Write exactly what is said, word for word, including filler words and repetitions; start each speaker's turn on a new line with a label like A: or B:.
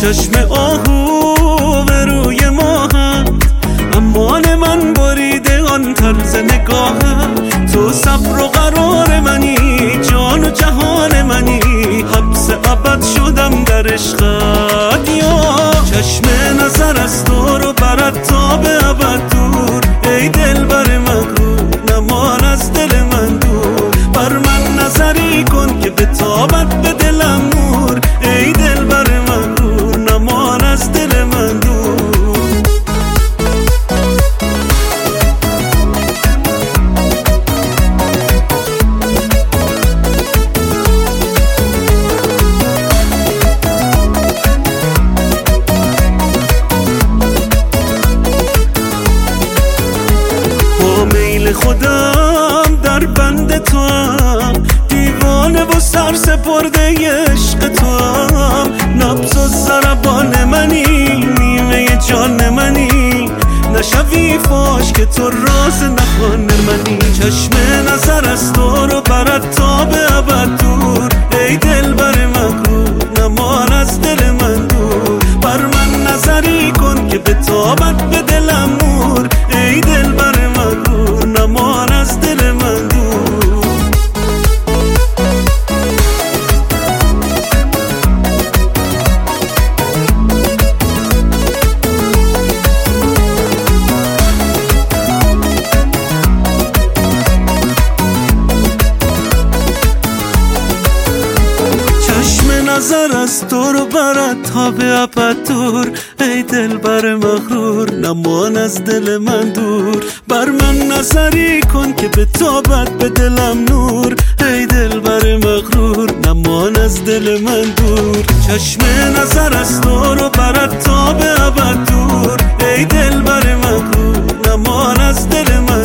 A: چشم آهو به روی ماهت، امان من بریده آن طرز نگاهت. تو صبر و قرار منی، جان و جهان منی، حبس ابد شدم در عشقت. یا چشم نظر از تو رو برد تا به ابد دور، ای دلبر مغرور نمان از دل من دور. بر من نظری کن که به تابت به دلم نور، ای دلبر مغرور نمان از دل من دور. میل خودم در بند تو هم، دیوانه و سر سپرده عشق تو هم. نبض و ضربان منی، نیمه جان منی، نشوی فاش که تو راز نهان منی. چشم نظر از تو رو برد تا به ابد دور، ای دلبر مغرور نمان از دل من دور. بر من نظری کن که به تابت به دلم نور، ای دلبر مغرور نمان از دل من دور. چشم نظر از تو رو برد تا به ابد دور، ای دلبر مغرور نمان از دل من دور. بر من نظری کن که به تابت به دلم نور، ای دلبر مغرور نمان از دل من دور. چشم نظر از تو رو برد تا به ابد دور، ای دلبر مغرور نمان از دل من